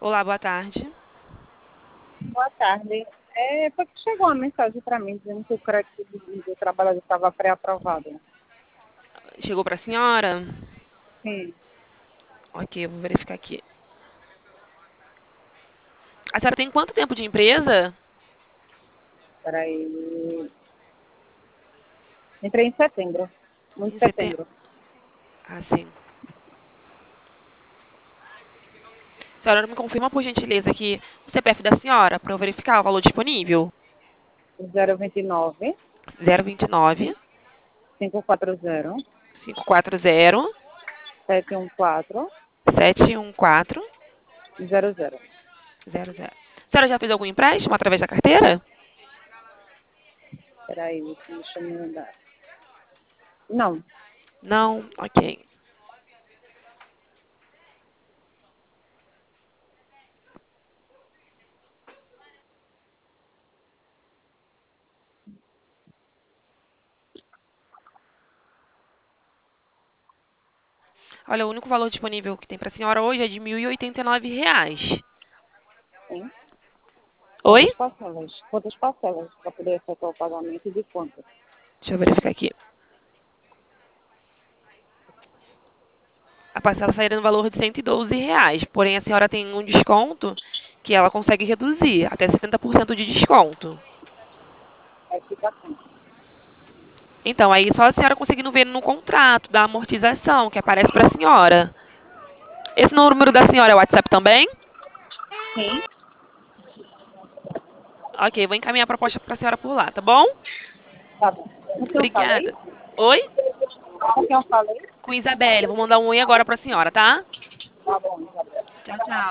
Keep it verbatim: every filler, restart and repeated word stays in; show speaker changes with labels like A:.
A: Olá, boa tarde.
B: Boa tarde. É, foi que chegou uma mensagem para mim dizendo que o crédito do, do trabalhador estava pré-aprovado.
A: Chegou para a senhora?
B: Sim,
A: Ok, eu vou verificar aqui. A senhora tem quanto tempo de empresa?
B: peraí. Entrei em setembro, muito
A: Em setembro.
B: setembro.
A: Ah, sim. A senhora me confirma, por gentileza, aqui o C P F da senhora, para eu verificar o valor disponível.
B: zero vinte e nove,
A: zero vinte e nove,
B: cinco quatro zero,
A: cinco quatro zero,
B: sete um quatro,
A: sete um quatro
B: zero zero.
A: zero zero. A senhora já fez algum empréstimo através da carteira?
B: Peraí, deixa eu me lembrar. Não,
A: Não? Ok. Olha, o único valor disponível que tem para a senhora hoje é de mil e e oitenta e nove reais.
B: sim.
A: Oi?
B: Quantas parcelas? Quantas parcelas para poder efetuar o pagamento e de quanto?
A: Deixa eu verificar aqui. A parcela sairia no valor de cento e doze reais. Porém, a senhora tem um desconto que ela consegue reduzir, até setenta por cento de desconto.
B: Aí fica assim.
A: Então, aí só a senhora conseguindo ver no contrato da amortização que aparece para a senhora. Esse número da senhora é o WhatsApp também?
B: Sim,
A: Ok, vou encaminhar a proposta para a senhora por lá, tá bom?
B: tá bom. Com quem eu falei?
A: Obrigada. Oi?
B: Com quem eu falei?
A: Com Isabelle. Vou mandar um oi agora para a senhora, tá?
B: Tá bom, Isabel.
A: Tchau, tchau.